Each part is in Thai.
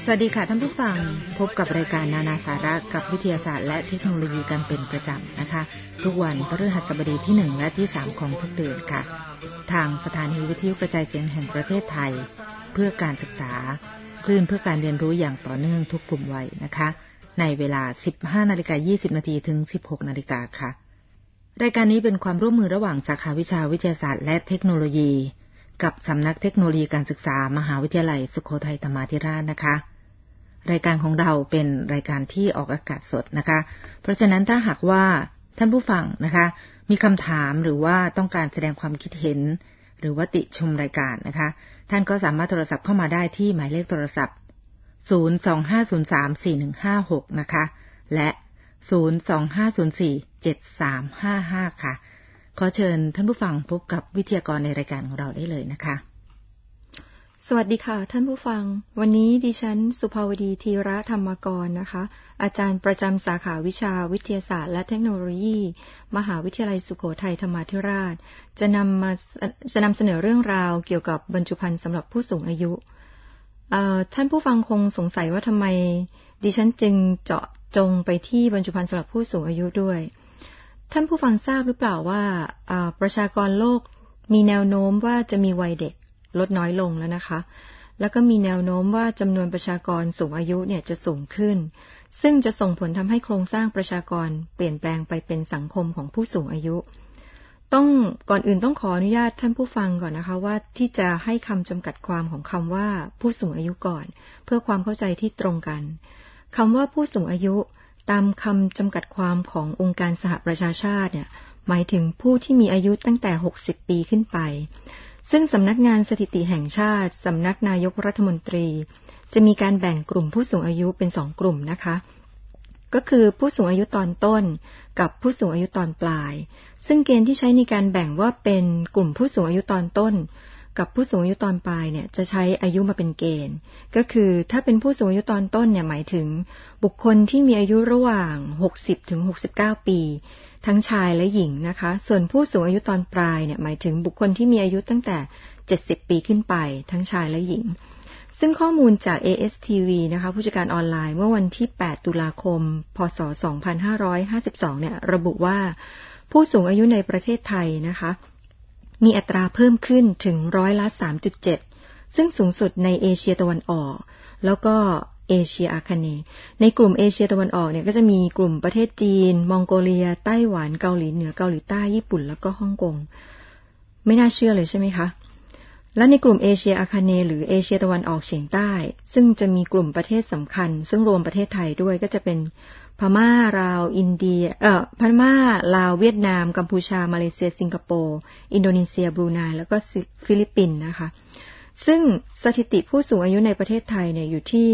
สวัสดีค่ะท่านผู้ฟังพบกับรายการนานาสาระกับวิทยาศาสตร์และเทคโนโลยีกันเป็นประจำนะคะทุกวันพฤหัสบดีที่1และที่3ของทุกเดือนค่ะทางสถานีวิทยุกระจายเสียงแห่งประเทศไทยเพื่อการศึกษาคลื่นเพื่อการเรียนรู้อย่างต่อเนื่องทุกกลุ่มวัยนะคะในเวลา 15:20 น.ถึง 16:00 น.ค่ะรายการนี้เป็นความร่วมมือระหว่างสาขาวิชาวิทยาศาสตร์และเทคโนโลยีกับสำนักเทคโนโลยีการศึกษามหาวิทยาลัยสุโขทัยธรรมาธิราชนะคะรายการของเราเป็นรายการที่ออกอากาศสดนะคะเพราะฉะนั้นถ้าหากว่าท่านผู้ฟังนะคะมีคำถามหรือว่าต้องการแสดงความคิดเห็นหรือว่าติชมรายการนะคะท่านก็สามารถโทรศัพท์เข้ามาได้ที่หมายเลขโทรศัพท์025034156นะคะและ025047355ค่ะขอเชิญท่านผู้ฟังพบกับวิทยากรในรายการของเราได้เลยนะคะสวัสดีค่ะท่านผู้ฟังวันนี้ดิฉันสุภาวดีธีระธรรมกรนะคะอาจารย์ประจำสาขาวิชาวิทยาศาสตร์และเทคโนโลยีมหาวิทยาลัยสุโขทัยธรรมาธิราชจะนำเสนอเรื่องราวเกี่ยวกับบรรจุภัณฑ์สำหรับผู้สูงอายุท่านผู้ฟังคงสงสัยว่าทำไมดิฉันจึงเจาะจงไปที่บรรจุภัณฑ์สำหรับผู้สูงอายุด้วยท่านผู้ฟังทราบหรือเปล่าว่าประชากรโลกมีแนวโน้มว่าจะมีวัยเด็กลดน้อยลงแล้วนะคะแล้วก็มีแนวโน้มว่าจำนวนประชากรสูงอายุเนี่ยจะสูงขึ้นซึ่งจะส่งผลทำให้โครงสร้างประชากรเปลี่ยนแปลงไปเป็นสังคมของผู้สูงอายุก่อนอื่นต้องขออนุญาตท่านผู้ฟังก่อนนะคะว่าที่จะให้คำจำกัดความของคำว่าผู้สูงอายุก่อนเพื่อความเข้าใจที่ตรงกันคำว่าผู้สูงอายุตามคำจำกัดความขององค์การสหประชาชาติเนี่ยหมายถึงผู้ที่มีอายุตั้งแต่60ปีขึ้นไปซึ่งสำนักงานสถิติแห่งชาติสำนักนายกรัฐมนตรีจะมีการแบ่งกลุ่มผู้สูงอายุเป็น2กลุ่มนะคะก็คือผู้สูงอายุตอนต้นกับผู้สูงอายุตอนปลายซึ่งเกณฑ์ที่ใช้ในการแบ่งว่าเป็นกลุ่มผู้สูงอายุตอนต้นกับผู้สูงอายุตอนปลายเนี่ยจะใช้อายุมาเป็นเกณฑ์ก็คือถ้าเป็นผู้สูงอายุตอนต้นเนี่ยหมายถึงบุคคลที่มีอายุระหว่าง60ถึง69ปีทั้งชายและหญิงนะคะส่วนผู้สูงอายุตอนปลายเนี่ยหมายถึงบุคคลที่มีอายุตั้งแต่70ปีขึ้นไปทั้งชายและหญิงซึ่งข้อมูลจาก ASTV นะคะผู้จัดการออนไลน์เมื่อวันที่8ตุลาคมพศ2552เนี่ยระบุว่าผู้สูงอายุในประเทศไทยนะคะมีอัตราเพิ่มขึ้นถึง3.7%ซึ่งสูงสุดในเอเชียตะวันออกแล้วก็เอเชียอาคเนย์ในกลุ่มเอเชียตะวันออกเนี่ยก็จะมีกลุ่มประเทศจีนมองโกเลียไต้หวันเกาหลีเหนือเกาหลีใต้ญี่ปุ่นแล้วก็ฮ่องกงไม่น่าเชื่อเลยใช่ไหมคะและในกลุ่มเอเชียอาคเนย์หรือเอเชียตะวันออกเฉียงใต้ซึ่งจะมีกลุ่มประเทศสำคัญซึ่งรวมประเทศไทยด้วยก็จะเป็นพม่าลาวอินเดียพม่าลาวเวียดนามกัมพูชามาเลเซียสิงคโปร์อินโดนีเซียบรูไนแล้วก็ฟิลิปปินส์นะคะซึ่งสถิติผู้สูงอายุในประเทศไทยเนี่ยอยู่ที่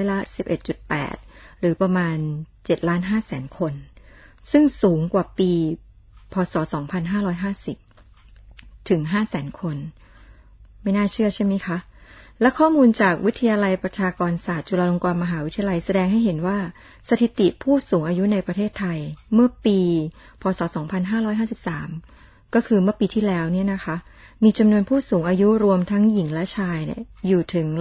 11.8%หรือประมาณ 7,500,000 คนซึ่งสูงกว่าปีพ.ศ. 2550 ถึง 500,000 คนไม่น่าเชื่อใช่ไหมคะและข้อมูลจากวิทยาลัยประชากรศาสตร์จุฬาลงกรณ์มหาวิทยาลัยแสดงให้เห็นว่าสถิติผู้สูงอายุในประเทศไทยเมื่อปีพ.ศ. 2553 ก็คือเมื่อปีที่แล้วเนี่ยนะคะมีจำนวนผู้สูงอายุรวมทั้งหญิงและชายเนี่ยอยู่ถึง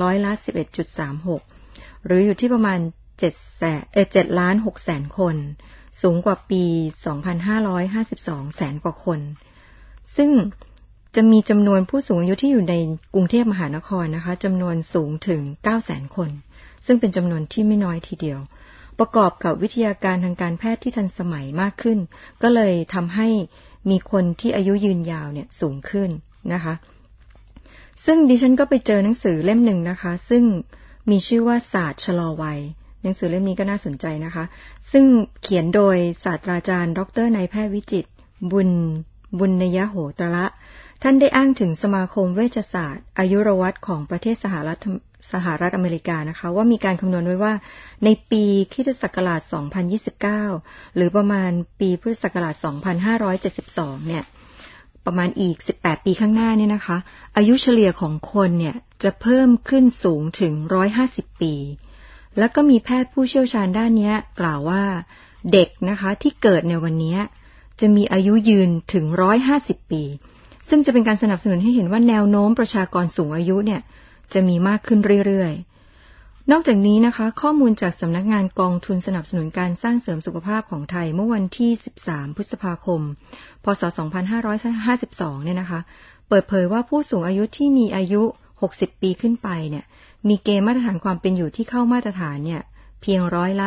11.36%หรืออยู่ที่ประมาณ7,600,000 คนสูงกว่าปี 2552 แสนกว่าคนซึ่งจะมีจำนวนผู้สูงอายุที่อยู่ในกรุงเทพมหานครนะคะจำนวนสูงถึง 900,000 คนซึ่งเป็นจำนวนที่ไม่น้อยทีเดียวประกอบกับวิทยาการทางการแพทย์ที่ทันสมัยมากขึ้นก็เลยทำให้มีคนที่อายุยืนยาวเนี่ยสูงขึ้นนะคะซึ่งดิฉันก็ไปเจอหนังสือเล่มหนึ่งนะคะซึ่งมีชื่อว่าศาสตร์ชะลอวัยหนังสือเล่มนี้ก็น่าสนใจนะคะซึ่งเขียนโดยศาสตราจารย์ดร.นายแพทย์วิจิตรบุญยโหตระท่านได้อ้างถึงสมาคมเวชศาสตร์อายุรวัตรของประเทศสหรัฐอเมริกานะคะว่ามีการคำนวณไว้ว่าในปีคริสตศักราช 2029 หรือประมาณปีพุทธศักราช 2572 เนี่ยประมาณอีก18ปีข้างหน้าเนี่ยนะคะอายุเฉลี่ยของคนเนี่ยจะเพิ่มขึ้นสูงถึง150ปีแล้วก็มีแพทย์ผู้เชี่ยวชาญด้านนี้กล่าวว่าเด็กนะคะที่เกิดในวันนี้จะมีอายุยืนถึง150ปีซึ่งจะเป็นการสนับสนุนให้เห็นว่าแนวโน้มประชากรสูงอายุเนี่ยจะมีมากขึ้นเรื่อยนอกจากนี้นะคะข้อมูลจากสำนักงานกองทุนสนับสนุนการสร้างเสริมสุขภาพของไทยเมื่อวันที่13พฤษภาคมพ.ศ. 2552เนี่ยนะคะเปิดเผยว่าผู้สูงอายุที่มีอายุ60ปีขึ้นไปเนี่ยมีเกณฑ์มาตรฐานความเป็นอยู่ที่เข้ามาตรฐานเนี่ยเพียง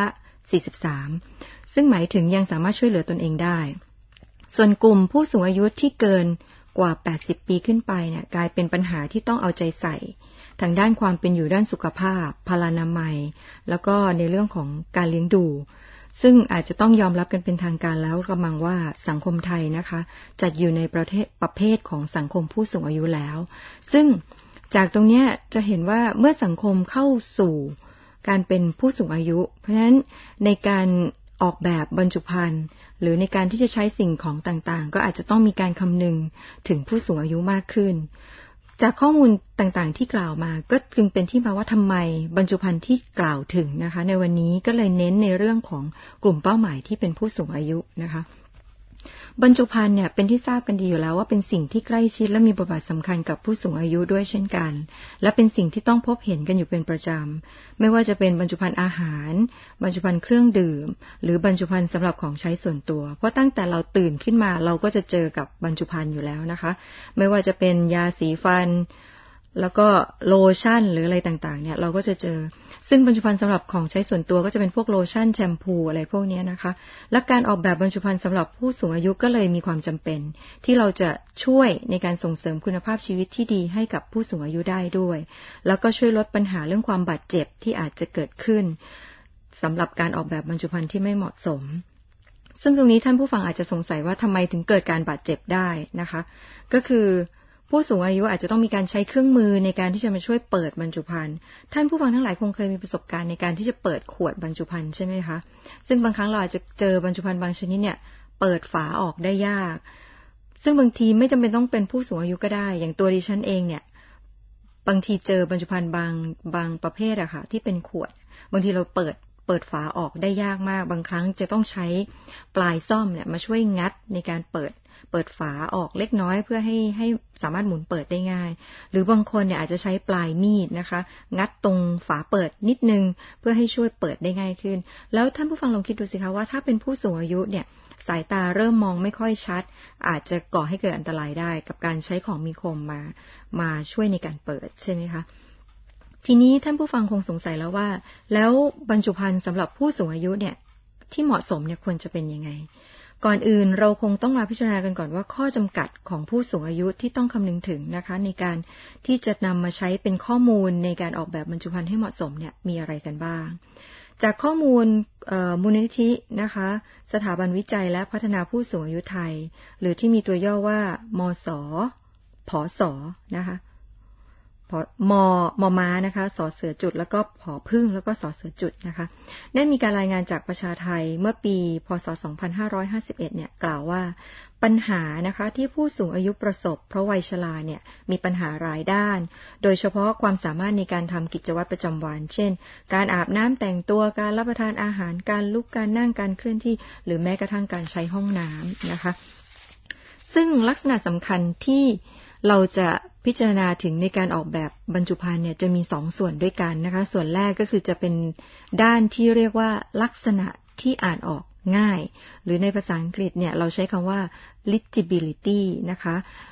43%ซึ่งหมายถึงยังสามารถช่วยเหลือตนเองได้ส่วนกลุ่มผู้สูงอายุที่เกินกว่า80ปีขึ้นไปเนี่ยกลายเป็นปัญหาที่ต้องเอาใจใส่ทางด้านความเป็นอยู่ด้านสุขภาพพลานามัยแล้วก็ในเรื่องของการเลี้ยงดูซึ่งอาจจะต้องยอมรับกันเป็นทางการแล้วกำลังว่าสังคมไทยนะคะจัดอยู่ในประเภทของสังคมผู้สูงอายุแล้วซึ่งจากตรงนี้จะเห็นว่าเมื่อสังคมเข้าสู่การเป็นผู้สูงอายุเพราะฉะนั้นในการออกแบบบรรจุภัณฑ์หรือในการที่จะใช้สิ่งของต่างๆก็อาจจะต้องมีการคำนึงถึงผู้สูงอายุมากขึ้นจากข้อมูลต่างๆที่กล่าวมาก็จึงเป็นที่มาว่าทำไมบรรจุภัณฑ์ที่กล่าวถึงนะคะในวันนี้ก็เลยเน้นในเรื่องของกลุ่มเป้าหมายที่เป็นผู้สูงอายุนะคะบรรจุภัณฑ์เนี่ยเป็นที่ทราบกันดีอยู่แล้วว่าเป็นสิ่งที่ใกล้ชิดและมีบทบาทสำคัญกับผู้สูงอายุด้วยเช่นกันและเป็นสิ่งที่ต้องพบเห็นกันอยู่เป็นประจำไม่ว่าจะเป็นบรรจุภัณฑ์อาหารบรรจุภัณฑ์เครื่องดื่มหรือบรรจุภัณฑ์สำหรับของใช้ส่วนตัวเพราะตั้งแต่เราตื่นขึ้นมาเราก็จะเจอกับบรรจุภัณฑ์อยู่แล้วนะคะไม่ว่าจะเป็นยาสีฟันแล้วก็โลชั่นหรืออะไรต่างๆเนี่ยเราก็จะเจอซึ่งบรรจุภัณฑ์สำหรับของใช้ส่วนตัวก็จะเป็นพวกโลชั่นแชมพูอะไรพวกนี้นะคะและการออกแบบบรรจุภัณฑ์สำหรับผู้สูงอายุก็เลยมีความจำเป็นที่เราจะช่วยในการส่งเสริมคุณภาพชีวิตที่ดีให้กับผู้สูงอายุได้ด้วยแล้วก็ช่วยลดปัญหาเรื่องความบาดเจ็บที่อาจจะเกิดขึ้นสำหรับการออกแบบบรรจุภัณฑ์ที่ไม่เหมาะสมซึ่งตรงนี้ท่านผู้ฟังอาจจะสงสัยว่าทำไมถึงเกิดการบาดเจ็บได้นะคะก็คือผู้สูงอายุอาจจะต้องมีการใช้เครื่องมือในการที่จะมาช่วยเปิดบรรจุภัณฑ์ท่านผู้ฟังทั้งหลายคงเคยมีประสบการณ์ในการที่จะเปิดขวดบรรจุภัณฑ์ใช่ไหมคะซึ่งบางครั้งเราอาจจะเจอบรรจุภัณฑ์บางชนิดเนี่ยเปิดฝาออกได้ยากซึ่งบางทีไม่จำเป็นต้องเป็นผู้สูงอายุก็ได้อย่างตัวดิฉันเองเนี่ยบางทีเจอบรรจุภัณฑ์บางประเภทอะค่ะที่เป็นขวดบางทีเราเปิดฝาออกได้ยากมากบางครั้งจะต้องใช้ปลายซ่อมเนี่ยมาช่วยงัดในการเปิดฝาออกเล็กน้อยเพื่อให้สามารถหมุนเปิดได้ง่ายหรือบางคนเนี่ยอาจจะใช้ปลายมีดนะคะงัดตรงฝาเปิดนิดนึงเพื่อให้ช่วยเปิดได้ง่ายขึ้นแล้วท่านผู้ฟังลองคิดดูสิคะว่าถ้าเป็นผู้สูงอายุเนี่ยสายตาเริ่มมองไม่ค่อยชัดอาจจะก่อให้เกิดอันตรายได้กับการใช้ของมีคมมาช่วยในการเปิดใช่ไหมคะทีนี้ท่านผู้ฟังคงสงสัยแล้วว่าแล้วบรรจุภัณฑ์สำหรับผู้สูงอายุเนี่ยที่เหมาะสมเนี่ยควรจะเป็นยังไงก่อนอื่นเราคงต้องมาพิจารณากันก่อนว่าข้อจำกัดของผู้สูงอายุที่ต้องคำนึงถึงนะคะในการที่จะนำมาใช้เป็นข้อมูลในการออกแบบบรรจุภัณฑ์ให้เหมาะสมเนี่ยมีอะไรกันบ้างจากข้อมูลมูลนิธินะคะสถาบันวิจัยและพัฒนาผู้สูงอายุไทยหรือที่มีตัวย่อว่ามส.ผส.นะคะมม้านะคะสอเสือจุดแล้วก็ผอพึ่งแล้วก็สอเสือจุดนะคะได้มีการรายงานจากประชาไทยเมื่อปีพ.ศ. 2551เนี่ยกล่าวว่าปัญหานะคะที่ผู้สูงอายุประสบเพราะวัยชราเนี่ยมีปัญหาหลายด้านโดยเฉพาะความสามารถในการทำกิจวัตรประจำวันเช่นการอาบน้ำแต่งตัวการรับประทานอาหารการลุกการนั่งการเคลื่อนที่หรือแม้กระทั่งการใช้ห้องน้ำนะคะซึ่งลักษณะสำคัญที่เราจะพิจารณาถึงในการออกแบบบรรจุภัณฑ์เนี่ยจะมี2ส่วนด้วยกันนะคะส่วนแรกก็คือจะเป็นด้านที่เรียกว่าลักษณะที่อ่านออกง่ายหรือในภาษาอังกฤษเนี่ยเราใช้คำว่า legibility นะคะ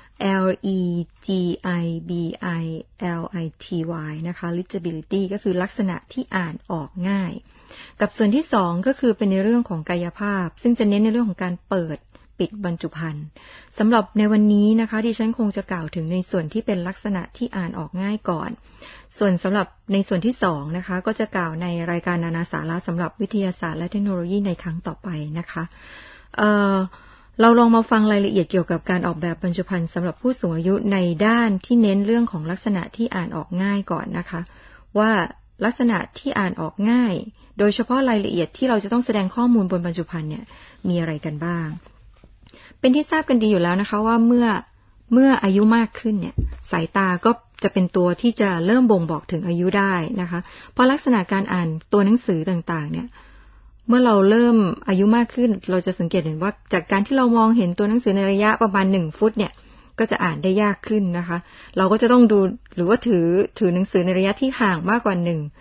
legibility นะคะ legibility ก็คือลักษณะที่อ่านออกง่ายกับส่วนที่2ก็คือเป็นในเรื่องของกายภาพซึ่งจะเน้นในเรื่องของการเปิดปิดบรรจุภัณฑ์สำหรับในวันนี้นะคะดิฉันคงจะกล่าวถึงในส่วนที่เป็นลักษณะที่อ่านออกง่ายก่อนส่วนสำหรับในส่วนที่2นะคะก็จะกล่าวในรายการนานาสาระสำหรับวิทยาศาสตร์และเทคโนโลยีในครั้งต่อไปนะคะเราลองมาฟังรายละเอียดเกี่ยวกับการออกแบบบรรจุภัณฑ์สำหรับผู้สูงอายุในด้านที่เน้นเรื่องของลักษณะที่อ่านออกง่ายก่อนนะคะว่าลักษณะที่อ่านออกง่ายโดยเฉพาะรายละเอียดที่เราจะต้องแสดงข้อมูลบนบรรจุภัณฑ์เนี่ยมีอะไรกันบ้างเป็นที่ทราบกันดีอยู่แล้วนะคะว่าเมื่ออายุมากขึ้นเนี่ยสายตาก็จะเป็นตัวที่จะเริ่มบ่งบอกถึงอายุได้นะคะเพราะลักษณะการอ่านตัวหนังสือต่างๆเนี่ยเมื่อเราเริ่มอายุมากขึ้นเราจะสังเกตเห็นว่าจากการที่เรามองเห็นตัวหนังสือในระยะประมาณ1 ฟุตเนี่ยก็จะอ่านได้ยากขึ้นนะคะเราก็จะต้องดูหรือว่าถือหนังสือในระยะที่ห่างมากกว่า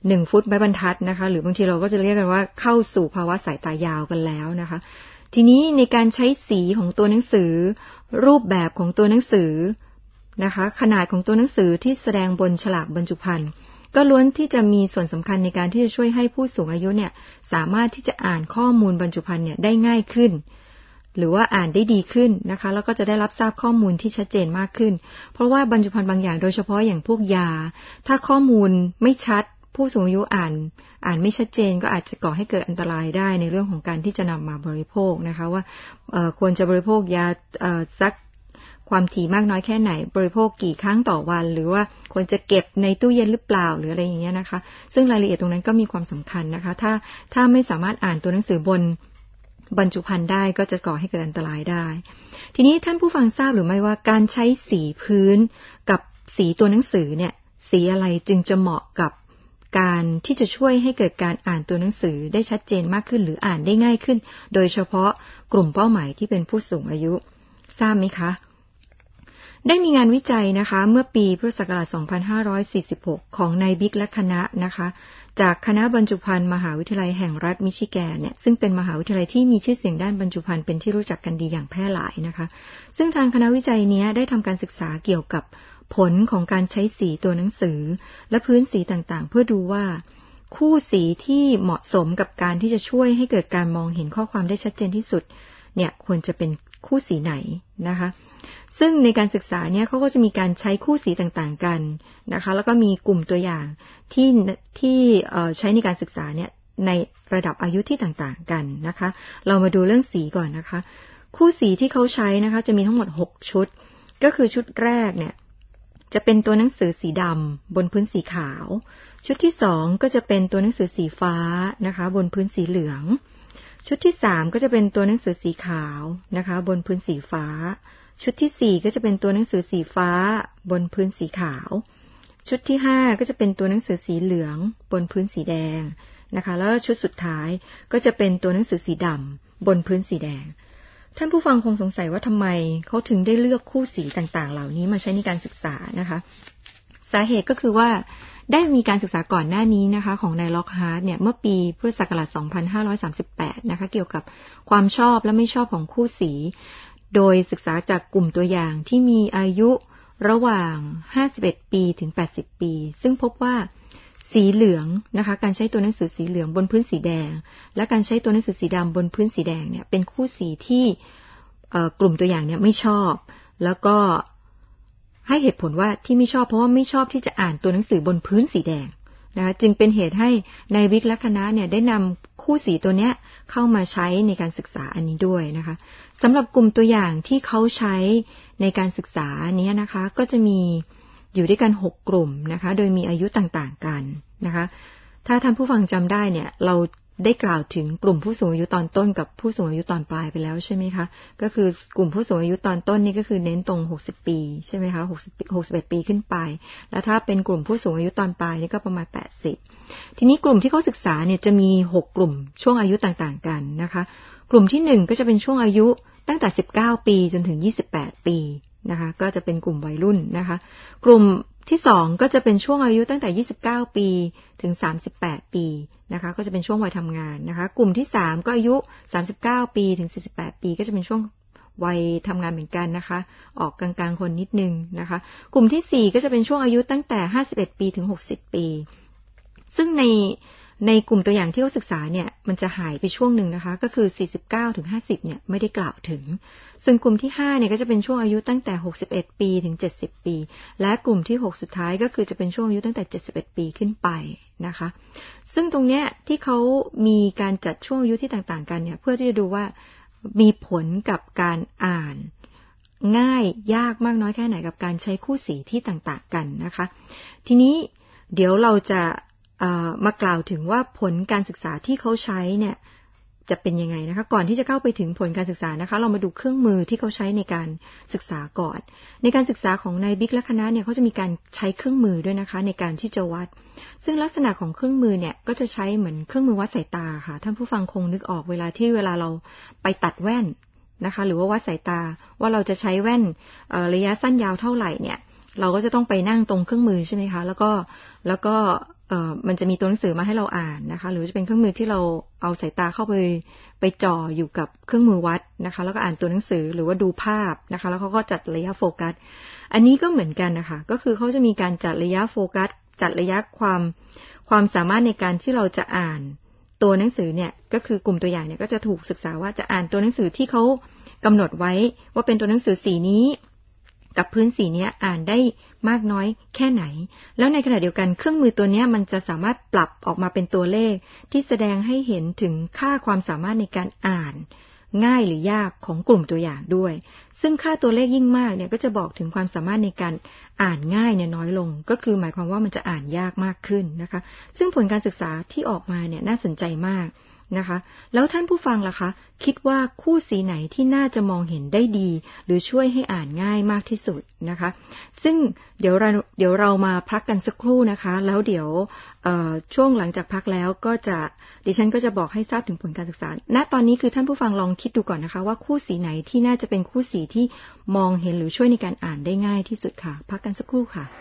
1 ฟุตไม้บรรทัดนะคะหรือบางทีเราก็จะเรียกกันว่าเข้าสู่ภาวะสายตายาวกันแล้วนะคะทีนี้ในการใช้สีของตัวหนังสือรูปแบบของตัวหนังสือนะคะขนาดของตัวหนังสือที่แสดงบนฉลากบรรจุภัณฑ์ก็ล้วนที่จะมีส่วนสำคัญในการที่จะช่วยให้ผู้สูงอายุเนี่ยสามารถที่จะอ่านข้อมูลบรรจุภัณฑ์เนี่ยได้ง่ายขึ้นหรือว่าอ่านได้ดีขึ้นนะคะแล้วก็จะได้รับทราบข้อมูลที่ชัดเจนมากขึ้นเพราะว่าบรรจุภัณฑ์บางอย่างโดยเฉพาะอย่างพวกยาถ้าข้อมูลไม่ชัดผู้สูงอายุอ่านไม่ชัดเจนก็อาจจะก่อให้เกิดอันตรายได้ในเรื่องของการที่จะนำมาบริโภคนะคะว่าควรจะบริโภคยาสักความถี่มากน้อยแค่ไหนบริโภคกี่ครั้งต่อวันหรือว่าควรจะเก็บในตู้เย็นหรือเปล่าหรืออะไรอย่างเงี้ยนะคะซึ่งรายละเอียดตรงนั้นก็มีความสำคัญนะคะถ้าไม่สามารถอ่านตัวหนังสือบนบรรจุภัณฑ์ได้ก็จะก่อให้เกิดอันตรายได้ทีนี้ท่านผู้ฟังทราบหรือไม่ว่าการใช้สีพื้นกับสีตัวหนังสือเนี่ยสีอะไรจึงจะเหมาะกับการที่จะช่วยให้เกิดการอ่านตัวหนังสือได้ชัดเจนมากขึ้นหรืออ่านได้ง่ายขึ้นโดยเฉพาะกลุ่มเป้าหมายที่เป็นผู้สูงอายุทราบไหมคะได้มีงานวิจัยนะคะเมื่อปีพุทธศักราช 2546 ของนายบิ๊กและคณะนะคะจากคณะบรรจุภัณฑ์มหาวิทยาลัยแห่งรัฐมิชิแกนเนี่ยซึ่งเป็นมหาวิทยาลัยที่มีชื่อเสียงด้านบรรจุภัณฑ์เป็นที่รู้จักกันดีอย่างแพร่หลายนะคะซึ่งทางคณะวิจัยนี้ได้ทำการศึกษาเกี่ยวกับผลของการใช้สีตัวหนังสือและพื้นสีต่างๆเพื่อดูว่าคู่สีที่เหมาะสมกับการที่จะช่วยให้เกิดการมองเห็นข้อความได้ชัดเจนที่สุดเนี่ยควรจะเป็นคู่สีไหนนะคะซึ่งในการศึกษาเนี่ยเขาก็จะมีการใช้คู่สีต่างๆกันนะคะแล้วก็มีกลุ่มตัวอย่างที่ใช้ในการศึกษาเนี่ยในระดับอายุที่ต่างๆกันนะคะเรามาดูเรื่องสีก่อนนะคะคู่สีที่เขาใช้นะคะจะมีทั้งหมด6ชุดก็คือชุดแรกเนี่ยจะเป็นตัวหนังสือสีดำบนพื้นสีขาวชุดที่2ก็จะเป็นตัวหนังสือสีฟ้านะคะบนพื้นสีเหลืองชุดที่3ก็จะเป็นตัวหนังสือสีขาวนะคะบนพื้นสีฟ้าชุดที่4ก็จะเป็นตัวหนังสือสีฟ้าบนพื้นสีขาวชุดที่5ก็จะเป็นตัวหนังสือสีเหลืองบนพื้นสีแดงนะคะแล้วชุดสุดท้ายก็จะเป็นตัวหนังสือสีดำบนพื้นสีแดงท่านผู้ฟังคงสงสัยว่าทำไมเขาถึงได้เลือกคู่สีต่างๆเหล่านี้มาใช้ในการศึกษานะคะสาเหตุก็คือว่าได้มีการศึกษาก่อนหน้านี้นะคะของนายล็อกฮาร์ทเนี่ยเมื่อปีพุทธศักราช 2538 นะคะเกี่ยวกับความชอบและไม่ชอบของคู่สีโดยศึกษาจากกลุ่มตัวอย่างที่มีอายุระหว่าง51ปีถึง80ปีซึ่งพบว่าสีเหลืองนะคะการใช้ตัวหนังสือสีเหลืองบนพื้นสีแดงและการใช้ตัวหนังสือสีดำบนพื้นสีแดงเนี่ยเป็นคู่สีที่กลุ่มตัวอย่างเนี่ยไม่ชอบแล้วก็ให้เหตุผลว่าที่ไม่ชอบเพราะว่าไม่ชอบที่จะอ่านตัวหนังสือบนพื้นสีแดงนะคะจึงเป็นเหตุให้นายวิกและคณะเนี่ยได้นำคู่สีตัวเนี้ยเข้ามาใช้ในการศึกษาอันนี้ด้วยนะคะสำหรับกลุ่มตัวอย่างที่เขาใช้ในการศึกษานี้นะคะก็จะมีอยู่ด้วยกัน6กลุ่มนะคะโดยมีอายุต่างๆกันนะคะถ้าท่านผู้ฟังจำได้เนี่ยเราได้กล่าวถึงกลุ่มผู้สูงอายุตอนต้นกับผู้สูงอายุตอนปลายไปแล้วใช่ไหมคะก็คือกลุ่มผู้สูงอายุตอนต้นนี่ก็คือเน้นตรง60ปีใช่ไหมคะ61ปีขึ้นไปแล้วถ้าเป็นกลุ่มผู้สูงอายุตอนปลายนี่ก็ประมาณ80ทีนี้กลุ่มที่เขาศึกษาเนี่ยจะมี6กลุ่มช่วงอายุต่างๆกันนะคะกลุ่มที่1ก็จะเป็นช่วงอายุตั้งแต่19ปีจนถึง28ปีนะคะก็จะเป็นกลุ่มวัยรุ่นนะคะกลุ่มที่2ก็จะเป็นช่วงอายุตั้งแต่29ปีถึง38ปีนะคะก็จะเป็นช่วงวัยทำงานนะคะกลุ่มที่3ก็อายุ39ปีถึง48ปีก็จะเป็นช่วงวัยทำงานเหมือนกันนะคะออกกลางๆคนนิดนึงนะคะกลุ่มที่4ก็จะเป็นช่วงอายุตั้งแต่51ปีถึง60ปีซึ่งในกลุ่มตัวอย่างที่เขาศึกษาเนี่ยมันจะหายไปช่วงหนึ่งนะคะก็คือ49ถึง50เนี่ยไม่ได้กล่าวถึงส่วนกลุ่มที่5เนี่ยก็จะเป็นช่วงอายุตั้งแต่61ปีถึง70ปีและกลุ่มที่6สุดท้ายก็คือจะเป็นช่วงอายุตั้งแต่71ปีขึ้นไปนะคะซึ่งตรงเนี้ยที่เขามีการจัดช่วงอายุที่ต่างๆกันเนี่ยเพื่อที่จะดูว่ามีผลกับการอ่านง่ายยากมากน้อยแค่ไหนกับการใช้คู่สีที่ต่างๆกันนะคะทีนี้เดี๋ยวเราจะมากล่าวถึงว่าผลการศึกษาที่เขาใช้เนี่ยจะเป็นยังไงนะคะก่อนที่จะเข้าไปถึงผลการศึกษานะคะเรามาดูเครื่องมือที่เขาใช้ในการศึกษาก่อนในการศึกษาของนายบิ๊กและคณะเนี่ยเขาจะมีการใช้เครื่องมือด้วยนะคะในการที่จะวัดซึ่งลักษณะของเครื่องมือเนี่ยก็จะใช้เหมือนเครื่องมือวัดสายตาค่ะท่านผู้ฟังคงนึกออกเวลาเราไปตัดแว่นนะคะหรือว่าวัดสายตาว่าเราจะใช้แว่นระยะสั้นยาวเท่าไหร่เนี่ยเราก็จะต้องไปนั่งตรงเครื่องมือใช่ไหมคะแล้วก็มันจะมีตัวหนังสือมาให้เราอ่านนะคะหรือจะเป็นเครื่องมือที่เราเอาสายตาเข้าไปจ่ออยู่กับเครื่องมือวัดนะคะแล้วก็อ่านตัวหนังสือหรือว่าดูภาพนะคะแล้วเขาก็จัดระยะโฟกัสอันนี้ก็เหมือนกันนะคะก็คือเขาจะมีการจัดระยะโฟกัสจัดระยะความสามารถในการที่เราจะอ่านตัวหนังสือเนี่ยก็คือกลุ่มตัวอย่างเนี่ยก็จะถูกศึกษาว่าจะอ่านตัวหนังสือที่เขากำหนดไว้ว่าเป็นตัวหนังสือสีนี้กับพื้นสีนี้อ่านได้มากน้อยแค่ไหนแล้วในขณะเดียวกันเครื่องมือตัวนี้มันจะสามารถปรับออกมาเป็นตัวเลขที่แสดงให้เห็นถึงค่าความสามารถในการอ่านง่ายหรือยากของกลุ่มตัวอย่างด้วยซึ่งค่าตัวเลขยิ่งมากเนี่ยก็จะบอกถึงความสามารถในการอ่านง่ายเนี่ยน้อยลงก็คือหมายความว่ามันจะอ่านยากมากขึ้นนะคะซึ่งผลการศึกษาที่ออกมาเนี่ยน่าสนใจมากนะคะแล้วท่านผู้ฟังล่ะคะคิดว่าคู่สีไหนที่น่าจะมองเห็นได้ดีหรือช่วยให้อ่านง่ายมากที่สุดนะคะซึ่งเดี๋ยวเรามาพักกันสักครู่นะคะแล้วเดี๋ยวช่วงหลังจากพักแล้วก็จะดิฉันก็จะบอกให้ทราบถึงผลการศึกษาณตอนนี้คือท่านผู้ฟังลองคิดดูก่อนนะคะว่าคู่สีไหนที่น่าจะเป็นคู่สีที่มองเห็นหรือช่วยในการอ่านได้ง่ายที่สุดค่ะพักกันสักครู่ค่ะ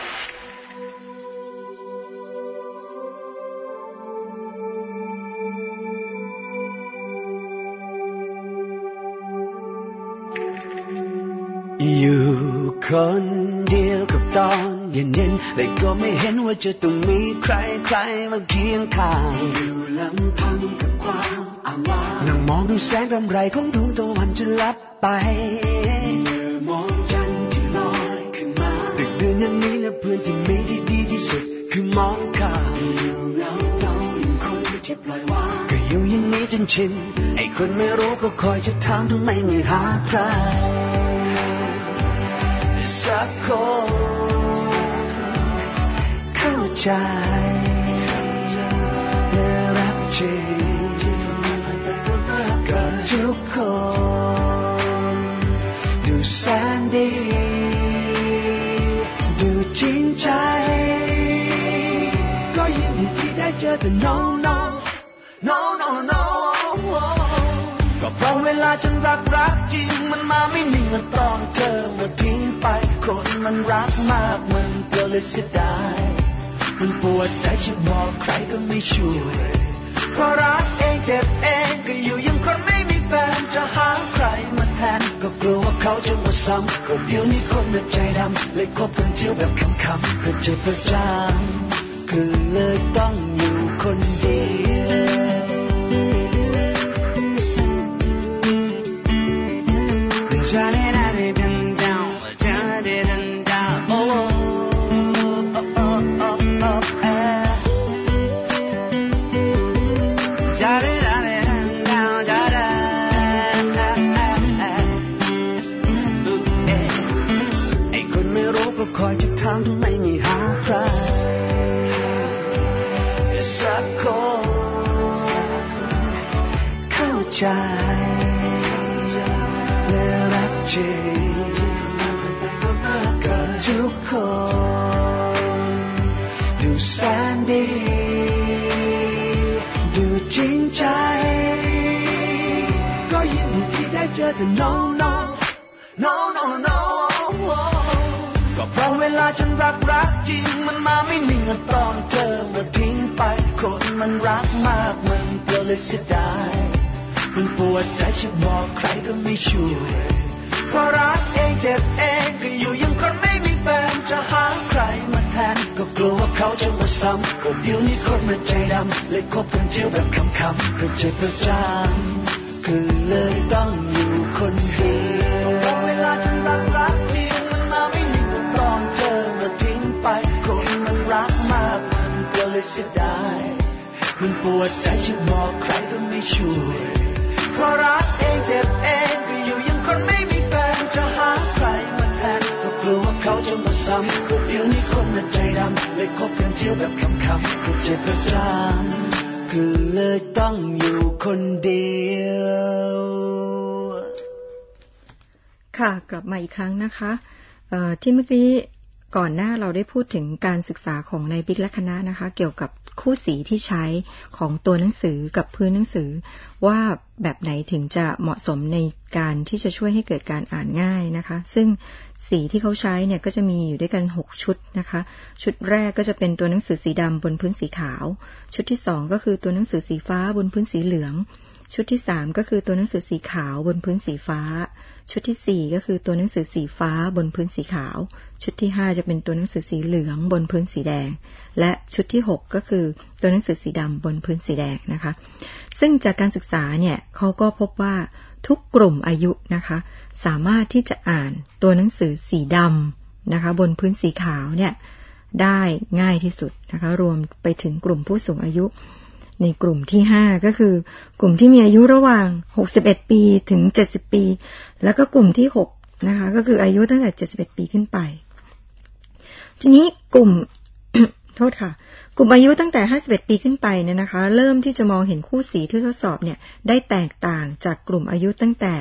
อยู่คนเดียวกับตอนเย็นๆแต่ก็ไม่เห็นว่าจะต้องมีใครมาเคียงข้างอยู่ลำพังกับความอ้างว้างนั่งมองดูแสงรำไรของดวงตะวันจนลับไปเมื่อมองจันทร์ที่ลอยขึ้นมาดึกดื่นอย่างนี้และเพื่อนที่มีที่ดีที่สุดคือมองข้ามอยู่เงาอยู่คนที่ปล่อยวางก็อยู่อย่างนี้จนชินไอ้คนไม่รู้ก็คอยจะถามทำไมไม่หาใครสักคนเข้าใจและรักจริงกับทุกคนดูแสนดีดูจริงใจก็ยินดีที่ได้เจอแต่ no ก็เพราะเวลาฉันรักจริงมันมาไม่นิ่งมันตอนเธอหมดทิ้งไปคนมันรักมากมันก็เลยเสียดายมันปวดใจจะบอกใครก็ไม่ช่วยเพราะรักเองเจ็บเองก็อยู่ยังคนไม่มีแฟนจะหาใครมาแทนก็กลัวว่าเขาจะมาซ้ำก็เดี๋ยวนี้คนมันใจดำเลยคบกันเที่ยวแบบคำๆก็เจ็บประจำคือเลยต้องอยู่คนเดียวคอยจะถามทำไมไม่หาใครสักคนเข้าใจและรักจริงกับทุกคนดูแสนดีดูจริงใจก็ยินดีที่ได้เจอแต่ no ก็เพราะเวลาฉันรักจริงมันมาไม่นิ่งมันตอนเธอหมดทิ้งไปคนมันรักมากมันก็เลยเสียดายมันปวดใจจะบอกใครก็ไม่ช่วยเพราะรักเองเจ็บเองก็อยู่ยังคนไม่มีแฟนจะหาใครมาแทนก็กลัวว่าเขาจะมาซ้ำก็เดี๋ยวนี้คนมันใจดำเลยคบกันเที่ยวแบบคำๆก็เจ็บประจำคือเลยต้องอยู่คนเดียวเพราะเวลาฉันรักจริงมันมาไม่นิ่งตอนเธอมาทิ้งไปคนมันรักมากมันก็เลยเสียดายมันปวดใจจะบอกใครก็ไม่ช่วยเพราะรักเองเจ็บเองก็อยู่ยังคนไม่มีแฟนจะหาใครมาแทนก็กลัวว่าเขาจะมาซ้ำก็เดี๋ยวนี้คนมันใจดำเลยคบกันเที่ยวแบบคำๆก็เจ็บประจำคือเลยต้องอยู่คนเดียวค่ะกลับมาอีกครั้งนะคะที่เมื่อกี้ก่อนหน้าเราได้พูดถึงการศึกษาของนายบิ๊กและคณะนะคะเกี่ยวกับคู่สีที่ใช้ของตัวหนังสือกับพื้นหนังสือว่าแบบไหนถึงจะเหมาะสมในการที่จะช่วยให้เกิดการอ่านง่ายนะคะซึ่งสีที่เขาใช้เนี่ยก็จะมีอยู่ด้วยกัน6ชุดนะคะชุดแรกก็จะเป็นตัวหนังสือสีดำบนพื้นสีขาวชุดที่2ก็คือตัวหนังสือสีฟ้าบนพื้นสีเหลืองชุดที่3ก็คือตัวหนังสือสีขาวบนพื้นสีฟ้าชุดที่4ก็คือตัวหนังสือสีฟ้าบนพื้นสีขาวชุดที่5จะเป็นตัวหนังสือสีเหลืองบนพื้นสีแดงและชุดที่6ก็คือตัวหนังสือสีดำบนพื้นสีแดงนะคะซึ่งจากการศึกษาเนี่ยเขาก็พบว่าทุกกลุ่มอายุนะคะสามารถที่จะอ่านตัวหนังสือสีดำนะคะบนพื้นสีขาวเนี่ยได้ง่ายที่สุดนะคะรวมไปถึงกลุ่มผู้สูงอายุในกลุ่มที่5ก็คือกลุ่มที่มีอายุระหว่าง61ปีถึง70ปีแล้วก็กลุ่มที่6นะคะก็คืออายุตั้งแต่71ปีขึ้นไปทีนี้กลุ่ม โทษค่ะกลุ่มอายุตั้งแต่51ปีขึ้นไปเนี่ยนะคะเริ่มที่จะมองเห็นคู่สีที่ทดสอบเนี่ยได้แตกต่างจากกลุ่มอายุตั้งแต่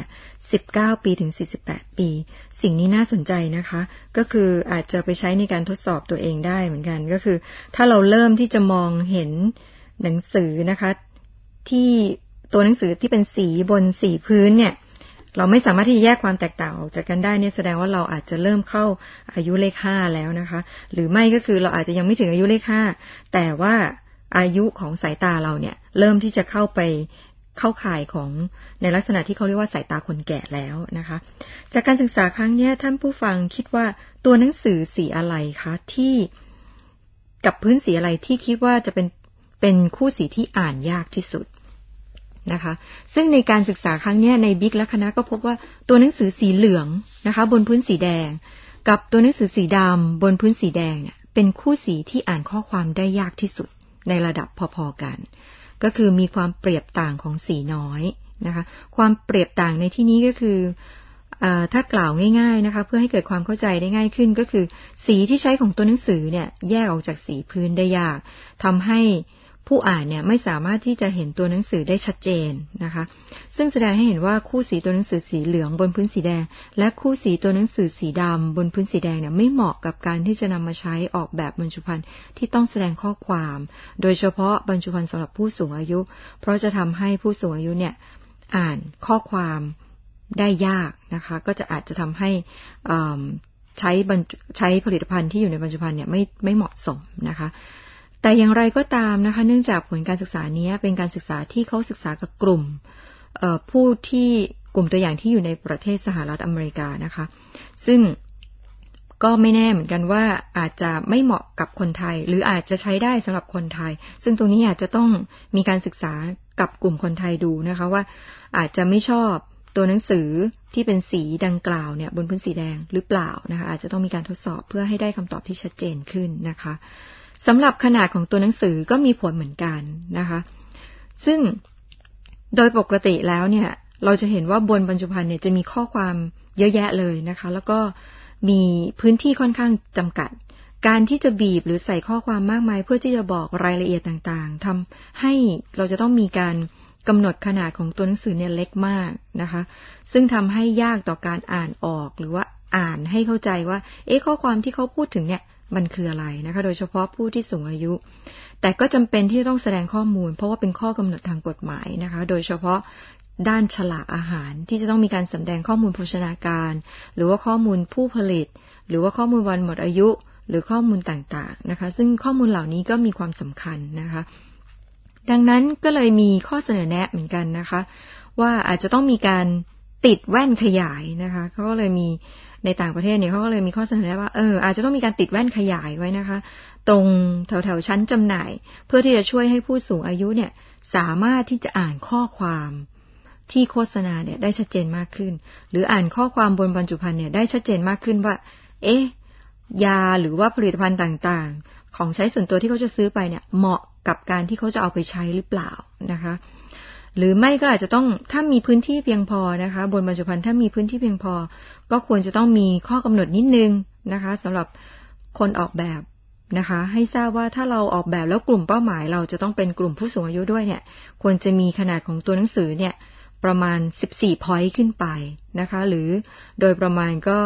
19ปีถึง48ปีสิ่งนี้น่าสนใจนะคะก็คืออาจจะไปใช้ในการทดสอบตัวเองได้เหมือนกันก็คือถ้าเราเริ่มที่จะมองเห็นหนังสือนะคะที่ตัวหนังสือที่เป็นสีบนสีพื้นเนี่ยเราไม่สามารถที่จะแยกความแตกต่างออกจากกันได้เนี่ยแสดงว่าเราอาจจะเริ่มเข้าอายุเลข5แล้วนะคะหรือไม่ก็คือเราอาจจะยังไม่ถึงอายุเลข5แต่ว่าอายุของสายตาเราเนี่ยเริ่มที่จะเข้าไปเข้าข่ายของในลักษณะที่เขาเรียกว่าสายตาคนแก่แล้วนะคะจากการศึกษาครั้งนี้ท่านผู้ฟังคิดว่าตัวหนังสือสีอะไรคะที่กับพื้นสีอะไรที่คิดว่าจะเป็นคู่สีที่อ่านยากที่สุดนะคะซึ่งในการศึกษาครั้งนี้ในบิ๊กและคณะก็พบว่าตัวหนังสือสีเหลืองนะคะบนพื้นสีแดงกับตัวหนังสือสีดำบนพื้นสีแดงเนี่ยเป็นคู่สีที่อ่านข้อความได้ยากที่สุดในระดับพอๆกันก็คือมีความเปรียบต่างของสีน้อยนะคะความเปรียบต่างในที่นี้ก็คือถ้ากล่าวง่ายๆนะคะเพื่อให้เกิดความเข้าใจได้ง่ายขึ้นก็คือสีที่ใช้ของตัวหนังสือเนี่ยแยกออกจากสีพื้นได้ยากทำให้ผู้อ่านเนี่ยไม่สามารถที่จะเห็นตัวหนังสือได้ชัดเจนนะคะซึ่งแสดงให้เห็นว่าคู่สีตัวหนังสือสีเหลืองบนพื้นสีแดงและคู่สีตัวหนังสือสีดำบนพื้นสีแดงเนี่ยไม่เหมาะกับการที่จะนำมาใช้ออกแบบบรรจุภัณฑ์ที่ต้องแสดงข้อความโดยเฉพาะบรรจุภัณฑ์สำหรับผู้สูงอายุเพราะจะทำให้ผู้สูงอายุเนี่ยอ่านข้อความได้ยากนะคะก็จะอาจจะทำให้ใช้ผลิตภัณฑ์ที่อยู่ในบรรจุภัณฑ์เนี่ยไม่เหมาะสมนะคะแต่อย่างไรก็ตามนะคะเนื่องจากผลการศึกษานี้เป็นการศึกษาที่เขาศึกษากับกลุ่มผู้ที่กลุ่มตัวอย่างที่อยู่ในประเทศสหรัฐอเมริกานะคะซึ่งก็ไม่แน่เหมือนกันว่าอาจจะไม่เหมาะกับคนไทยหรืออาจจะใช้ได้สำหรับคนไทยซึ่งตรงนี้อาจจะต้องมีการศึกษากับกลุ่มคนไทยดูนะคะว่าอาจจะไม่ชอบตัวหนังสือที่เป็นสีดังกล่าวเนี่ยบนพื้นสีแดงหรือเปล่านะคะอาจจะต้องมีการทดสอบเพื่อให้ได้คำตอบที่ชัดเจนขึ้นนะคะสำหรับขนาดของตัวหนังสือก็มีผลเหมือนกันนะคะซึ่งโดยปกติแล้วเนี่ยเราจะเห็นว่าบนบรรจุภัณฑ์เนี่ยจะมีข้อความเยอะแยะเลยนะคะแล้วก็มีพื้นที่ค่อนข้างจำกัดการที่จะบีบหรือใส่ข้อความมากมายเพื่อที่จะบอกรายละเอียดต่างๆทำให้เราจะต้องมีการกำหนดขนาดของตัวหนังสือเนี่ยเล็กมากนะคะซึ่งทำให้ยากต่อการอ่านออกหรือว่าอ่านให้เข้าใจว่าข้อความที่เขาพูดถึงเนี่ยมันคืออะไรนะคะโดยเฉพาะผู้ที่สูงอายุแต่ก็จำเป็นที่ต้องแสดงข้อมูลเพราะว่าเป็นข้อกำหนดทางกฎหมายนะคะโดยเฉพาะด้านฉลากอาหารที่จะต้องมีการแสดงข้อมูลโภชนาการหรือว่าข้อมูลผู้ผลิตหรือว่าข้อมูลวันหมดอายุหรือข้อมูลต่างๆนะคะซึ่งข้อมูลเหล่านี้ก็มีความสำคัญนะคะดังนั้นก็เลยมีข้อเสนอแนะเหมือนกันนะคะว่าอาจจะต้องมีการติดแว่นขยายนะคะเขาก็เลยมีในต่างประเทศเนี่ยเขาก็เลยมีข้อเสนอแนะว่าอาจจะต้องมีการติดแว่นขยายไว้นะคะตรงแถวๆชั้นจำหน่ายเพื่อที่จะช่วยให้ผู้สูงอายุเนี่ยสามารถที่จะอ่านข้อความที่โฆษณาเนี่ยได้ชัดเจนมากขึ้นหรืออ่านข้อความบนบรรจุภัณฑ์เนี่ยได้ชัดเจนมากขึ้นว่ายาหรือว่าผลิตภัณฑ์ต่างๆของใช้ส่วนตัวที่เขาจะซื้อไปเนี่ยเหมาะกับการที่เขาจะเอาไปใช้หรือเปล่านะคะหรือไม่ก็อาจจะต้องถ้ามีพื้นที่เพียงพอนะคะบนบรรจุภัณฑ์ถ้ามีพื้นที่เพียงพอก็ควรจะต้องมีข้อกำหนดนิดนึงนะคะสำหรับคนออกแบบนะคะให้ทราบว่าถ้าเราออกแบบแล้วกลุ่มเป้าหมายเราจะต้องเป็นกลุ่มผู้สูงอายุด้วยเนี่ยควรจะมีขนาดของตัวหนังสือเนี่ยประมาณ14 point ขึ้นไปนะคะหรือโดยประมาณก็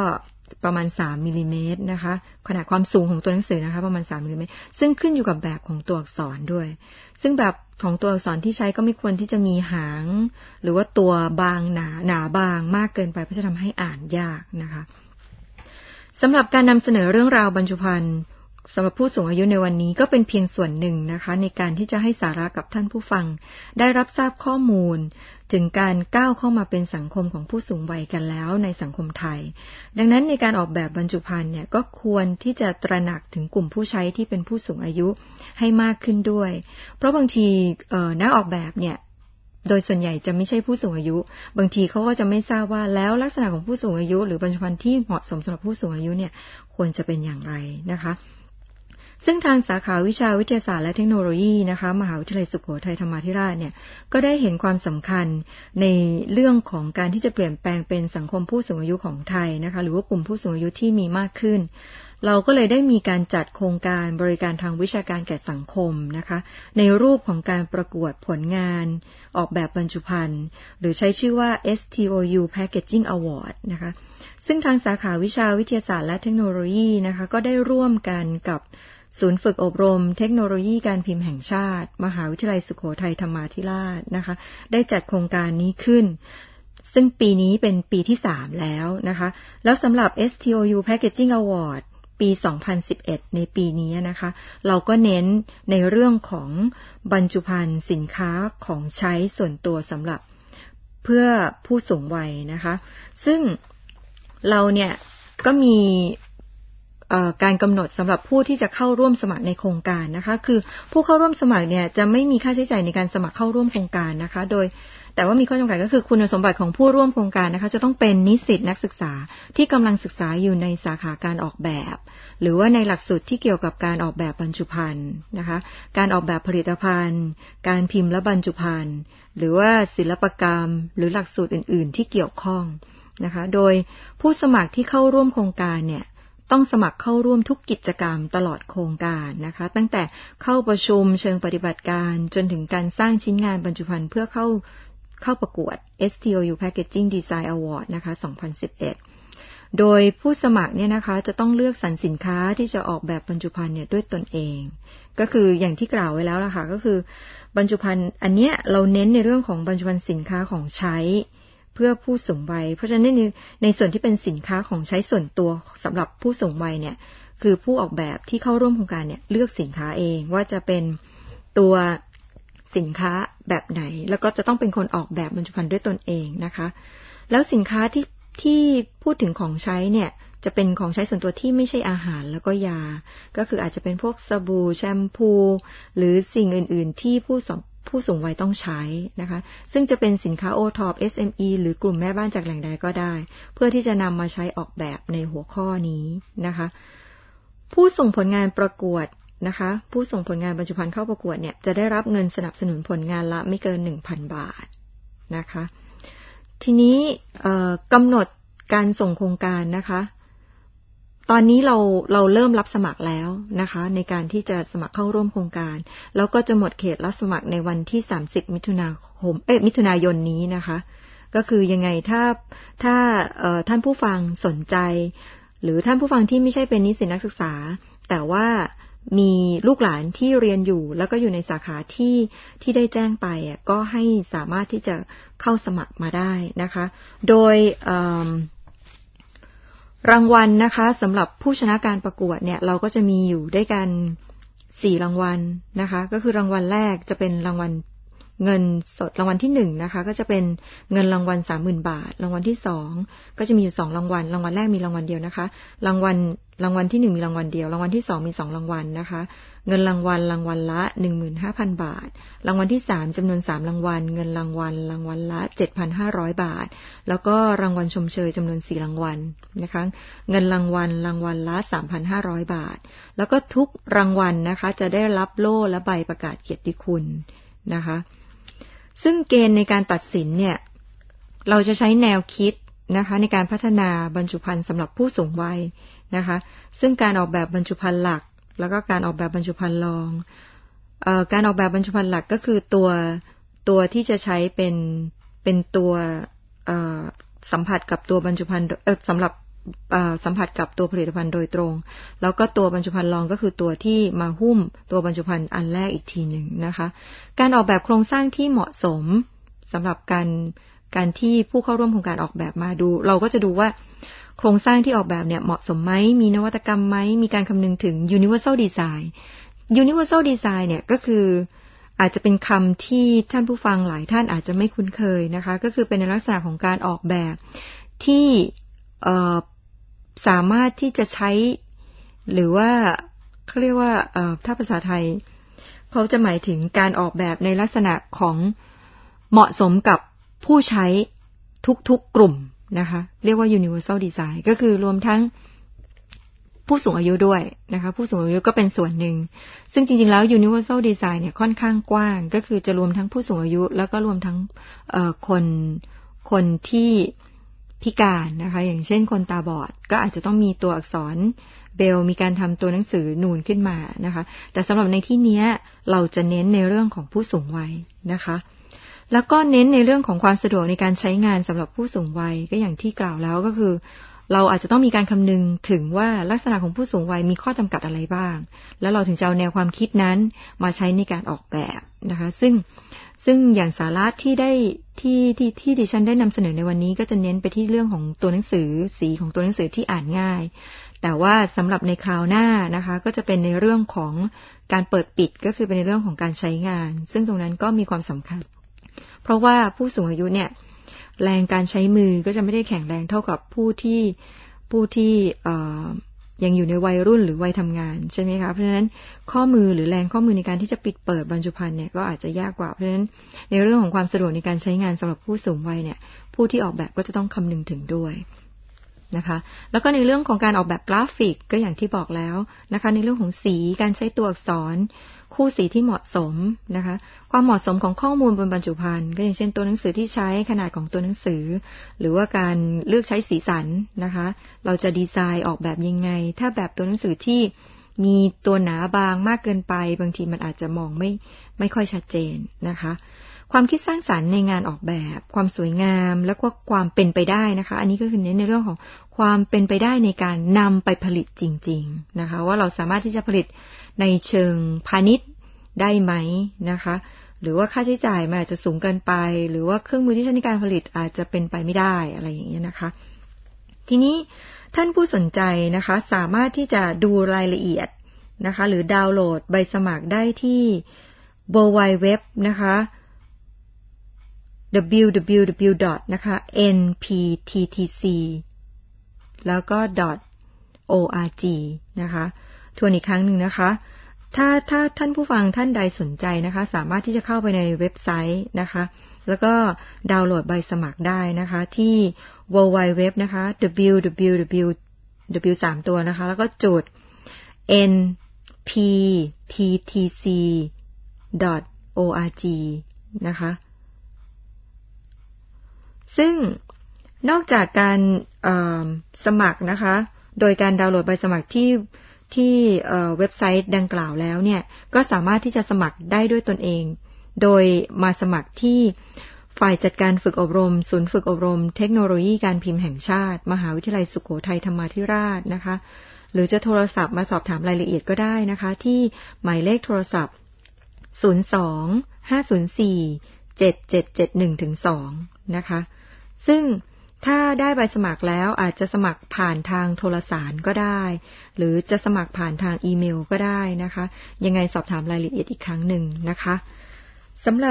ประมาณ3มิลลิเมตรนะคะขนาดความสูงของตัวหนังสือนะคะประมาณ3มิลลิเมตรซึ่งขึ้นอยู่กับแบบของตัวอักษรด้วยซึ่งแบบของตัวอักษรที่ใช้ก็ไม่ควรที่จะมีหางหรือว่าตัวบางหนาบางมากเกินไปเพราะจะทำให้อ่านยากนะคะสำหรับการนำเสนอเรื่องราวบรรจุภัณฑ์สำหรับผู้สูงอายุในวันนี้ก็เป็นเพียงส่วนหนึ่งนะคะในการที่จะให้สาระกับท่านผู้ฟังได้รับทราบข้อมูลถึงการก้าวเข้ามาเป็นสังคมของผู้สูงวัยกันแล้วในสังคมไทยดังนั้นในการออกแบบบรรจุภัณฑ์เนี่ยก็ควรที่จะตระหนักถึงกลุ่มผู้ใช้ที่เป็นผู้สูงอายุให้มากขึ้นด้วยเพราะบางทีนักออกแบบเนี่ยโดยส่วนใหญ่จะไม่ใช่ผู้สูงอายุบางทีเขาก็จะไม่ทราบว่าแล้วลักษณะของผู้สูงอายุหรือบรรจุภัณฑ์ที่เหมาะสมสำหรับผู้สูงอายุเนี่ยควรจะเป็นอย่างไรนะคะซึ่งทางสาขาวิชาวิทยาศาสตร์และเทคโนโลยีนะคะมหาวิทยาลัยสุโขทัยธรรมาธิราชเนี่ยก็ได้เห็นความสำคัญในเรื่องของการที่จะเปลี่ยนแปลงเป็นสังคมผู้สูงอายุของไทยนะคะหรือว่ากลุ่มผู้สูงอายุที่มีมากขึ้นเราก็เลยได้มีการจัดโครงการบริการทางวิชาการแก่สังคมนะคะในรูปของการประกวดผลงานออกแบบบรรจุภัณฑ์หรือใช้ชื่อว่า STOU Packaging Award นะคะซึ่งทางสาขาวิชาวิทยาศาสตร์และเทคโนโลยีนะคะก็ได้ร่วมกันกับศูนย์ฝึกอบรมเทคโนโลยีการพิมพ์แห่งชาติมหาวิทยาลัยสุโขทัยธรรมาธิราชนะคะได้จัดโครงการนี้ขึ้นซึ่งปีนี้เป็นปีที่3แล้วนะคะแล้วสำหรับ STOU Packaging Award ปี 2011 ในปีนี้นะคะเราก็เน้นในเรื่องของบรรจุภัณฑ์สินค้าของใช้ส่วนตัวสำหรับเพื่อผู้สูงวัยนะคะซึ่งเราเนี่ยก็มีการกำหนดสำหรับผู้ที่จะเข้าร่วมสมัครในโครงการนะคะคือผู้เข้าร่วมสมัครเนี่ยจะไม่มีค่าใช้จ่ายในการสมัครเข้าร่วมโครงการนะคะแต่ว่ามีข้อจำกัดก็คือคุณสมบัติของผู้ร่วมโครงการนะคะจะต้องเป็นนิสิตนักศึกษาที่กำลังศึกษาอยู่ในสาขาการออกแบบหรือว่าในหลักสูตรที่เกี่ยวกับการออกแบบบรรจุภัณฑ์นะคะการออกแบบผลิตภัณฑ์การพิมพ์และบรรจุภัณฑ์หรือว่าศิลปกรรมหรือหลักสูตรอื่นๆที่เกี่ยวข้องนะคะโดยผู้สมัครที่เข้าร่วมโครงการเนี่ยต้องสมัครเข้าร่วมทุกกิจกรรมตลอดโครงการนะคะตั้งแต่เข้าประชุมเชิงปฏิบัติการจนถึงการสร้างชิ้นงานบรรจุภัณฑ์เพื่อเข้าประกวด STOU Packaging Design Award นะคะ 2011 โดยผู้สมัครเนี่ยนะคะจะต้องเลือกสรรสินค้าที่จะออกแบบบรรจุภัณฑ์เนี่ยด้วยตนเองก็คืออย่างที่กล่าวไว้แล้วล่ะค่ะก็คือบรรจุภัณฑ์อันเนี้ยเราเน้นในเรื่องของบรรจุภัณฑ์สินค้าของใช้เพื่อผู้สูงวัยเพราะฉะนั้นในส่วนที่เป็นสินค้าของใช้ส่วนตัวสำหรับผู้สูงวัยเนี่ยคือผู้ออกแบบที่เข้าร่วมโครงการเนี่ยเลือกสินค้าเองว่าจะเป็นตัวสินค้าแบบไหนแล้วก็จะต้องเป็นคนออกแบบบรรจุภัณฑ์ด้วยตนเองนะคะแล้วสินค้าที่พูดถึงของใช้เนี่ยจะเป็นของใช้ส่วนตัวที่ไม่ใช่อาหารแล้วก็ยาก็คืออาจจะเป็นพวกสบู่แชมพูหรือสิ่งอื่นๆที่ผู้สูงวัยต้องใช้นะคะซึ่งจะเป็นสินค้า OTOP SME หรือกลุ่มแม่บ้านจากแหล่งใดก็ได้เพื่อที่จะนำมาใช้ออกแบบในหัวข้อนี้นะคะผู้ส่งผลงานประกวดนะคะผู้ส่งผลงานบรรจุภัณฑ์เข้าประกวดเนี่ยจะได้รับเงินสนับสนุนผลงานละไม่เกิน 1,000 บาทนะคะทีนี้กำหนดการส่งโครงการนะคะตอนนี้เราเริ่มรับสมัครแล้วนะคะในการที่จะสมัครเข้าร่วมโครงการแล้วก็จะหมดเขตรับสมัครในวันที่30มิถุนายนนี้นะคะก็คือยังไงถ้าท่านผู้ฟังสนใจหรือท่านผู้ฟังที่ไม่ใช่เป็นนิสิตนักศึกษาแต่ว่ามีลูกหลานที่เรียนอยู่แล้วก็อยู่ในสาขาที่ได้แจ้งไปก็ให้สามารถที่จะเข้าสมัครมาได้นะคะโดยรางวัลนะคะสำหรับผู้ชนะการประกวดเนี่ยเราก็จะมีอยู่ด้วยกัน4รางวัลนะคะก็คือรางวัลแรกจะเป็นรางวัลเงินสดรางวัลที่1นะคะก็จะเป็นเงินรางวัล 30,000 บาทรางวัลที่2ก็จะมีอยู่2รางวัลรางวัลแรกมีรางวัลเดียวนะคะรางวัลที่1มีรางวัลเดียวรางวัลที่2มี2รางวัลนะคะเงินรางวัลละ 15,000 บาทรางวัลที่3จำนวน3รางวัลเงินรางวัลละ 7,500 บาทแล้วก็รางวัลชมเชยจำนวน4รางวัลนะคะเงินรางวัลละ 3,500 บาทแล้วก็ทุกรางวัลนะคะจะได้รับโล่และใบประกาศเกียรติคุณนะคะซึ่งเกณฑ์ในการตัดสินเนี่ยเราจะใช้แนวคิดนะคะในการพัฒนาบรรจุภัณฑ์สำหรับผู้สูงวัยนะคะซึ่งการออกแบบบรรจุภัณฑ์หลักแล้วก็การออกแบบบรรจุภัณฑ์รองการออกแบบบรรจุภัณฑ์หลักก็คือตัวที่จะใช้เป็นตัวสัมผัสกับตัวบรรจุภัณฑ์สำหรับสัมผัสกับตัวผลิตภัณฑ์โดยตรงแล้วก็ตัวบรรจุภัณฑ์รองก็คือตัวที่มาหุ้มตัวบรรจุภัณฑ์อันแรกอีกทีหนึ่งนะคะการออกแบบโครงสร้างที่เหมาะสมสำหรับการที่ผู้เข้าร่วมโครงการออกแบบมาดูเราก็จะดูว่าโครงสร้างที่ออกแบบเนี่ยเหมาะสมไหมมีนวัตกรรมไหมมีการคำนึงถึง universal design universal design เนี่ยก็คืออาจจะเป็นคำที่ท่านผู้ฟังหลายท่านอาจจะไม่คุ้นเคยนะคะก็คือเป็นในลักษณะของการออกแบบที่สามารถที่จะใช้หรือว่าเขาเรียกว่าถ้าภาษาไทยเขาจะหมายถึงการออกแบบในลักษณะของเหมาะสมกับผู้ใช้ทุกๆกลุ่มนะคะเรียกว่า universal design ก็คือรวมทั้งผู้สูงอายุด้วยนะคะผู้สูงอายุก็เป็นส่วนหนึ่งซึ่งจริงๆแล้ว universal design เนี่ยค่อนข้างกว้างก็คือจะรวมทั้งผู้สูงอายุแล้วก็รวมทั้งคนที่พิการนะคะอย่างเช่นคนตาบอดก็อาจจะต้องมีตัวอักษรเบรลมีการทำตัวหนังสือนูนขึ้นมานะคะแต่สำหรับในที่นี้เราจะเน้นในเรื่องของผู้สูงวัยนะคะแล้วก็เน้นในเรื่องของความสะดวกในการใช้งานสำหรับผู้สูงวัยก็อย่างที่กล่าวแล้วก็คือเราอาจจะต้องมีการคำนึงถึงว่าลักษณะของผู้สูงวัยมีข้อจำกัดอะไรบ้างแล้วเราถึงจะเอาแนวความคิดนั้นมาใช้ในการออกแบบนะคะซึ่งอย่างสาระที่ดิฉันได้นำเสนอในวันนี้ก็จะเน้นไปที่เรื่องของตัวหนังสือสีของตัวหนังสือที่อ่านง่ายแต่ว่าสำหรับในคราวหน้านะคะก็จะเป็นในเรื่องของการเปิดปิดก็คือเป็นในเรื่องของการใช้งานซึ่งตรงนั้นก็มีความสำคัญเพราะว่าผู้สูงอายุเนี่ยแรงการใช้มือก็จะไม่ได้แข็งแรงเท่ากับผู้ที่ยังอยู่ในวัยรุ่นหรือวัยทำงานใช่ไหมคะเพราะฉะนั้นข้อมือหรือแรงข้อมือในการที่จะปิดเปิดบรรจุภัณฑ์เนี่ยก็อาจจะยากกว่าเพราะฉะนั้นในเรื่องของความสะดวกในการใช้งานสำหรับผู้สูงวัยเนี่ยผู้ที่ออกแบบก็จะต้องคำนึงถึงด้วยนะคะแล้วก็ในเรื่องของการออกแบบกราฟิกก็อย่างที่บอกแล้วนะคะในเรื่องของสีการใช้ตัวอักษรคู่สีที่เหมาะสมนะคะความเหมาะสมของข้อมูลบนบรรจุภัณฑ์ก็อย่างเช่นตัวหนังสือที่ใช้ขนาดของตัวหนังสือหรือว่าการเลือกใช้สีสันนะคะเราจะดีไซน์ออกแบบยังไงถ้าแบบตัวหนังสือที่มีตัวหนาบางมากเกินไปบางทีมันอาจจะมองไม่ค่อยชัดเจนนะคะความคิดสร้างสรรค์ในงานออกแบบความสวยงามและก็ความเป็นไปได้นะคะอันนี้ก็คือเน้นในเรื่องของความเป็นไปได้ในการนำไปผลิตจริงๆนะคะว่าเราสามารถที่จะผลิตในเชิงพาณิชย์ได้ไหมนะคะหรือว่าค่าใช้จ่ายมันอาจจะสูงเกินไปหรือว่าเครื่องมือที่ใช้ในการผลิตอาจจะเป็นไปไม่ได้อะไรอย่างเงี้ยนะคะทีนี้ท่านผู้สนใจนะคะสามารถที่จะดูรายละเอียดนะคะหรือดาวน์โหลดใบสมัครได้ที่ www นะคะ www. นะคะ npttc แล้วก็ .org นะคะทวนอีกครั้งหนึ่งนะคะถ้าท่านผู้ฟังท่านใดสนใจนะคะสามารถที่จะเข้าไปในเว็บไซต์นะคะแล้วก็ดาวน์โหลดใบสมัครได้นะคะที่ www นะคะ www 3 ตัวนะคะแล้วก็จุด npttc. org นะคะซึ่งนอกจากการสมัครนะคะโดยการดาวน์โหลดใบสมัครที่เว็บไซต์ดังกล่าวแล้วเนี่ยก็สามารถที่จะสมัครได้ด้วยตนเองโดยมาสมัครที่ฝ่ายจัดการฝึกอบรมศูนย์ฝึกอบรมเทคโนโลยีการพิมพ์แห่งชาติมหาวิทยาลัยสุโขทัยธรรมาธิราชนะคะหรือจะโทรศัพท์มาสอบถามรายละเอียดก็ได้นะคะที่หมายเลขโทรศัพท์02-504-7771-2นะคะซึ่งถ้าได้ใบสมัครแล้วอาจจะสมัครผ่านทางโทรสารก็ได้หรือจะสมัครผ่านทางอีเมลก็ได้นะคะยังไงสอบถามรายละเอียดอีกครั้งหนึ่งนะคะสำห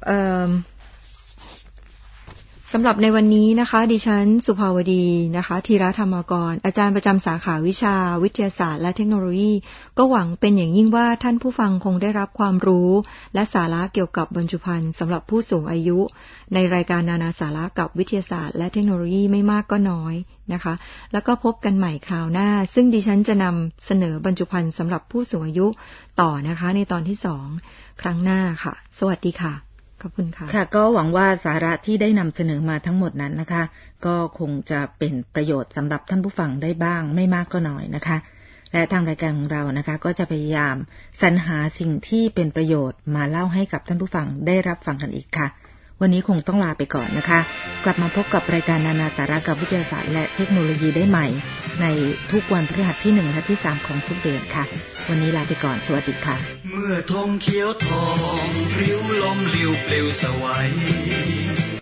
รับในวันนี้นะคะดิฉันสุภาวดีนะคะธีรธรรมกรอาจารย์ประจำสาขาวิชาวิทยาศาสตร์และเทคโนโลยีก็หวังเป็นอย่างยิ่งว่าท่านผู้ฟังคงได้รับความรู้และสาระเกี่ยวกับบรรจุภัณฑ์สำหรับผู้สูงอายุในรายการนานาสาระกับวิทยาศาสตร์และเทคโนโลยีไม่มากก็น้อยนะคะแล้วก็พบกันใหม่คราวหน้าซึ่งดิฉันจะนำเสนอบรรจุภัณฑ์สำหรับผู้สูงอายุต่อนะคะในตอนที่2ครั้งหน้าค่ะสวัสดีค่ะขอบคุณค่ะค่ะก็หวังว่าสาระที่ได้นำเสนอมาทั้งหมดนั้นนะคะก็คงจะเป็นประโยชน์สำหรับท่านผู้ฟังได้บ้างไม่มากก็น้อยนะคะและทางรายการของเรานะคะก็จะพยายามสรรหาสิ่งที่เป็นประโยชน์มาเล่าให้กับท่านผู้ฟังได้รับฟังกันอีกค่ะวันนี้คงต้องลาไปก่อนนะคะกลับมาพบกับรายการนานาสาระกับวิทยาศาสตร์และเทคโนโลยีได้ใหม่ในทุกวันพฤหัสที่1และที่3ของทุกเดือนค่ะวันนี้ลาไปก่อนสวัสดีค่ะเมื่อธงเขียวทองริ้วลมลิ้วปลิวสวัย